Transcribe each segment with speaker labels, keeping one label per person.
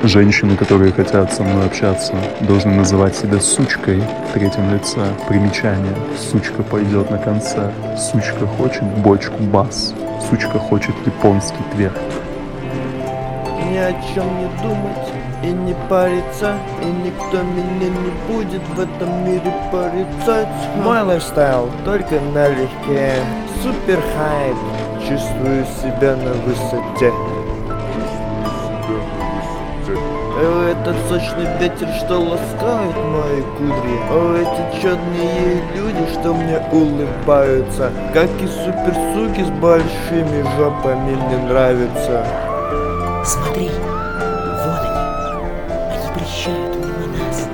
Speaker 1: Женщины, которые хотят со мной общаться, должны называть себя сучкой в третьем лице. Примечание. Сучка пойдет на концерт. Сучка хочет бочку бас. Сучка хочет японский тверк.
Speaker 2: Ни о чем не думать и не париться, и никто меня не будет в этом мире порицать. Мой лайфстайл только налегке. Супер хайп, чувствую себя на высоте. Этот сочный ветер, что ласкает мои кудри. Эти чёрные люди, что мне улыбаются. Как и суперсуки с большими жопами мне нравятся.
Speaker 3: Смотри, вот они. Они приезжают мимо нас.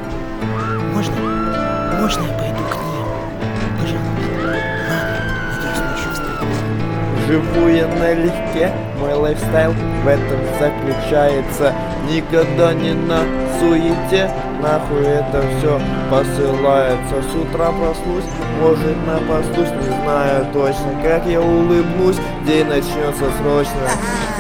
Speaker 3: Можно я пойду к ним? Пожалуйста. Ладно, надеюсь, мы еще встретимся.
Speaker 2: Живу я налегке, мой лайфстайл в этом заключается. Никогда не на суете, нахуй это все посылается. С утра проснусь, может напаслусь, не знаю точно, как я улыбнусь, день начнется срочно.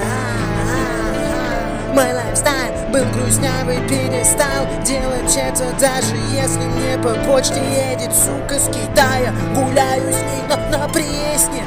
Speaker 4: Мой лайфстайл был грустнявый, перестал делать это, даже если мне по почте едет сука с Китая. Гуляю с ней на Пресне.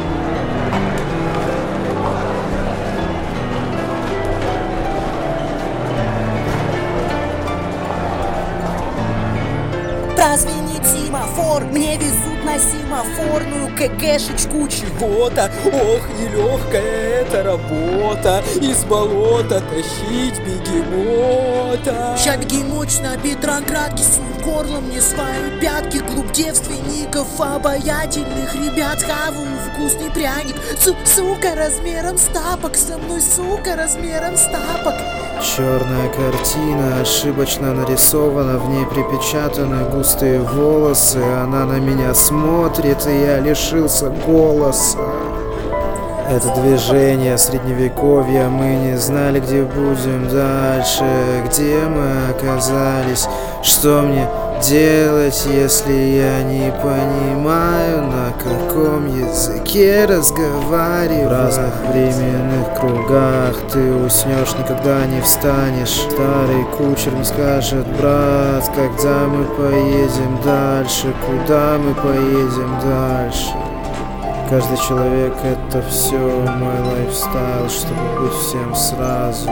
Speaker 4: Прозвенит семафор, мне везут на семафорную КГшечку чего-то. Ох, нелегкая эта работа, из болота тащить бегемота. Ща бегемот на Петроградке своим горлом не свою пятки. Клуб девственников, обаятельных ребят, хаваю вкусный пряник. Сука размером с тапок, со мной сука размером с тапок.
Speaker 5: Черная картина, ошибочно нарисована, в ней припечатаны густые волосы. Она на меня смотрит, и я лишился голоса. Это движение средневековья, мы не знали, где будем дальше, где мы оказались, что мне делать, если я не понимаю, на каком языке разговариваю. В разных временных кругах ты уснешь, никогда не встанешь. Старый кучер мне скажет: брат, когда мы поедем дальше, куда мы поедем дальше? Каждый человек — это все мой лайфстайл, чтобы быть всем сразу.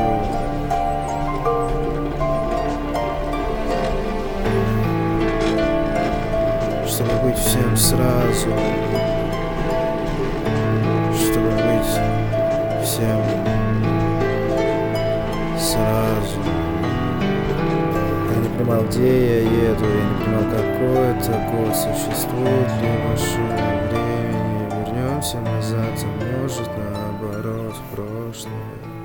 Speaker 5: Чтобы быть всем сразу. Чтобы быть всем сразу. Я не понимал, где я еду, я не понимал, какой это год, существует ли машина времени. Вернемся назад, а может наоборот в прошлое.